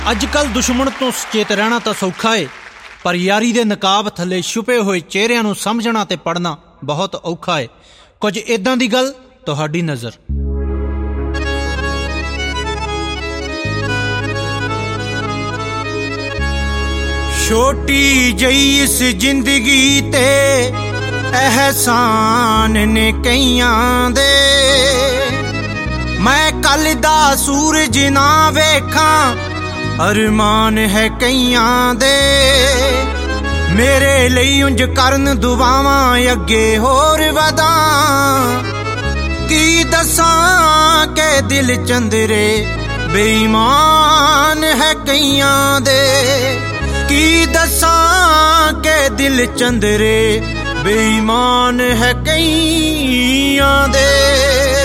ਅੱਜ ਕੱਲ੍ਹ ਦੁਸ਼ਮਣ ਤੋਂ ਸੁਚੇਤ ਰਹਿਣਾ ਤਾਂ ਸੌਖਾ ਏ, ਪਰ ਯਾਰੀ ਦੇ ਨਕਾਬ ਥੱਲੇ ਛੁਪੇ ਹੋਏ ਚਿਹਰਿਆਂ ਨੂੰ ਸਮਝਣਾ ਤੇ ਪੜ੍ਹਨਾ ਬਹੁਤ ਔਖਾ ਏ। ਕੁਝ ਇੱਦਾਂ ਦੀ ਗੱਲ ਤੁਹਾਡੀ ਨਜ਼ਰ। ਛੋਟੀ ਜਿਹੀ ਇਸ ਜ਼ਿੰਦਗੀ ਤੇ ਅਹਿਸਾਨ ਨੇ ਕਈਆਂ ਦੇ, ਮੈਂ ਕੱਲ ਦਾ ਸੂਰਜ ਨਾ ਵੇਖਾਂ ਅਰਮਾਨ ਹੈ ਕਈਆਂ ਦੇ। ਮੇਰੇ ਲਈ ਉਂਝ ਕਰਨ ਦੁਆਵਾਂ ਅੱਗੇ ਹੋਰ ਵਧਾਂ, ਕੀ ਦੱਸਾਂ ਕਿ ਦਿਲ ਚੰਦਰੇ ਬੇਈਮਾਨ ਹੈ ਕਈਆਂ ਦੇ। ਕੀ ਦੱਸਾਂ ਕਿ ਦਿਲ ਚੰਦਰੇ ਬੇਈਮਾਨ ਹੈ ਕਈਆਂ ਦੇ।